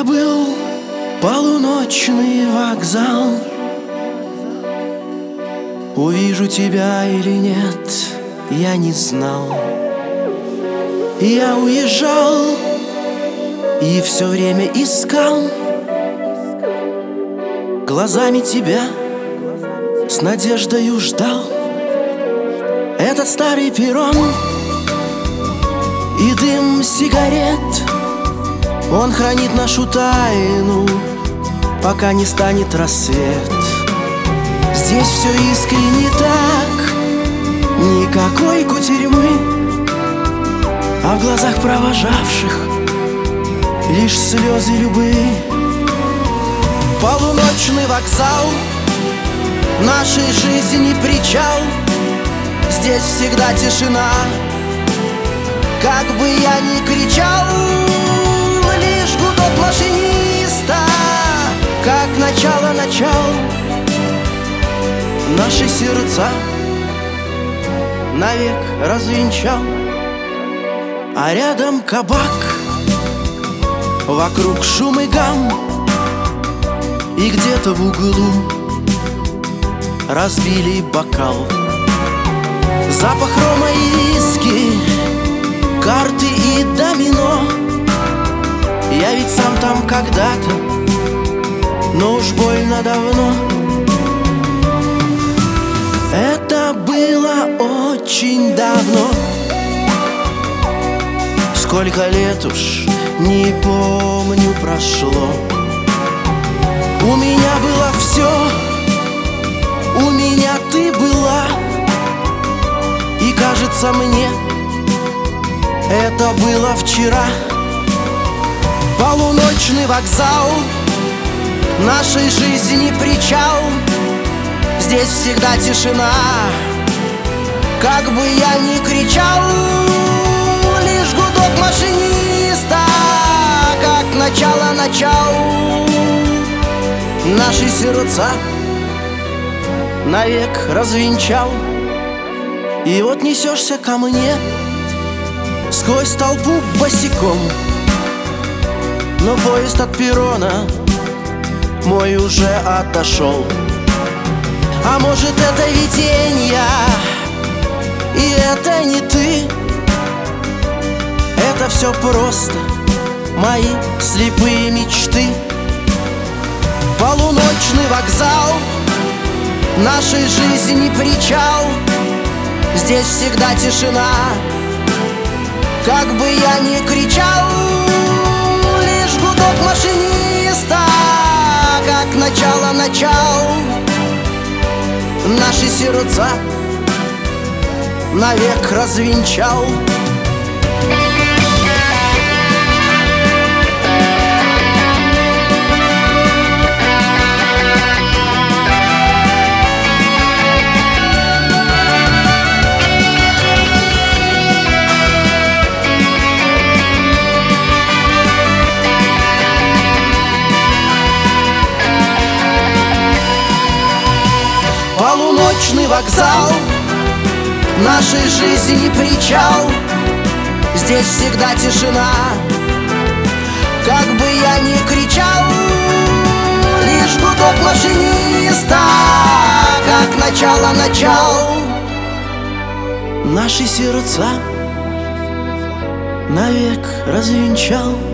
Это был полуночный вокзал. Увижу тебя или нет, я не знал. Я уезжал и все время искал глазами тебя, с надеждою ждал. Этот старый перрон и дым сигарет, он хранит нашу тайну, пока не станет рассвет. Здесь все искренне так, никакой кутерьмы, а в глазах провожавших лишь слезы любви. Полуночный вокзал, нашей жизни причал. Здесь всегда тишина, как бы я ни кричал. Лишь гудок машиниста, как начало. Наши сердца навек развенчал. А рядом кабак, вокруг шум и гам, и где-то в углу разбили бокал. Запах рома и виски, карты и домино. Я ведь сам там когда-то, но уж больно давно. Это было очень давно. Сколько лет уж не помню прошло. У меня было все, у меня ты была. И кажется мне, это было вчера. Полуночный вокзал, нашей жизни причал. Здесь всегда тишина, как бы я ни кричал. Лишь гудок машиниста, как начал. Наши сердца навек развенчал. И вот несешься ко мне сквозь толпу босиком, но поезд от перрона мой уже отошел. А может, это видение, и это не ты. Это все просто мои слепые мечты. Полуночный вокзал, нашей жизни причал. Здесь всегда тишина, как бы я ни кричал. Лишь гудок машиниста, как начал. Наши сердца навек развенчал. Полуночный вокзал, нашей жизни причал. Здесь всегда тишина, как бы я ни кричал. Лишь гудок машиниста, как начал. Наши сердца навек развенчал.